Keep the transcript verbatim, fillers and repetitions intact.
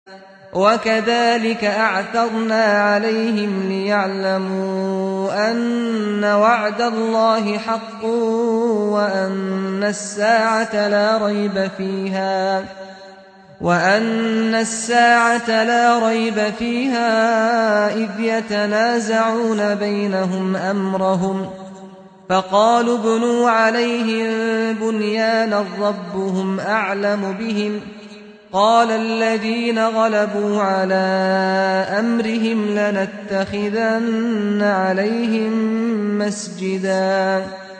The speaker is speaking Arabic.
وكذلك أعثرنا عليهم ليعلموا أن وعد الله حق وأن الساعة لا ريب فيها وأن الساعة لا ريب فيها إذ يتنازعون بينهم أمرهم فقالوا ابنوا عليهم بنيانا ربهم أعلم بهم قال الذين غلبوا على أمرهم لنتخذن عليهم مسجدا